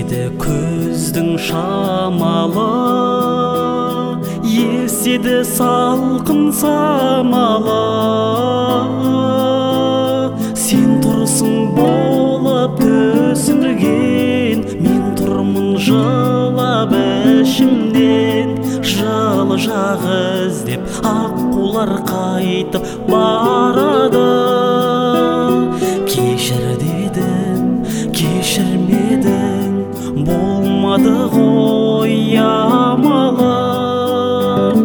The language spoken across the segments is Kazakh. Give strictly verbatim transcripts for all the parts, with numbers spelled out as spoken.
Еседі күздің шамалы, еседі салқын самалы. Сен тұрсың болып түсірген, мен тұрмын жылап ішімнен. Жылы жақ іздеп аққулар қайтып барады. Кешір дедім, кешірмедің, болмады ғой амалым.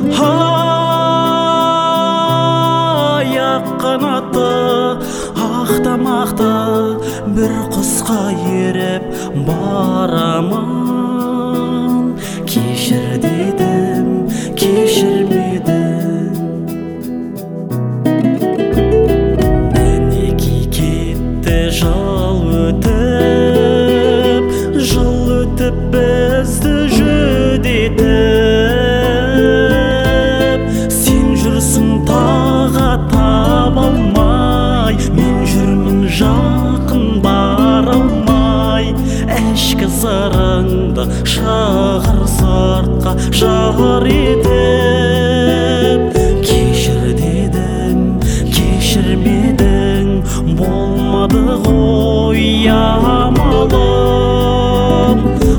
Аяқ қанаты ақтамақты бір құсқа еріп барамын. Кешір дедім, кешірмедің. Мінекей кетті жыл өтіп, жыл өтіп бізді жүдетіп. Сен жүрсің таға таба алмай, мен жүрмін жақын бара алмай. Ішкі сырыңды шығар сыртқа жар етіп. Кешір дедім, кешірмедің, болмады ғой амалым.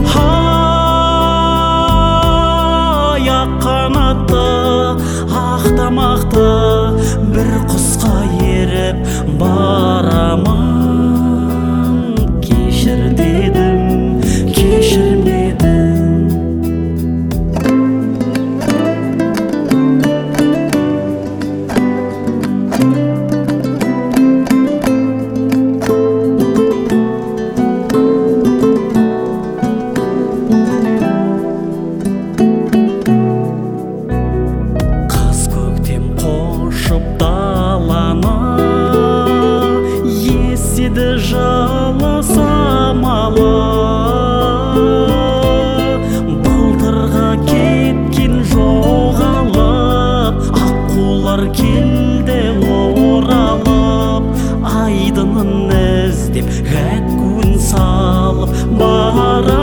Аяқ қанаты ақтамақты бір құсқа еріп барамын. Кешір дедім, кешірмедің. Қыз көктем қошып даланы, еседі жылы самалы. Былтырға кеткен жоғалып, аққулар келді оралып. Айдынын іздеп ғәт күн салып бара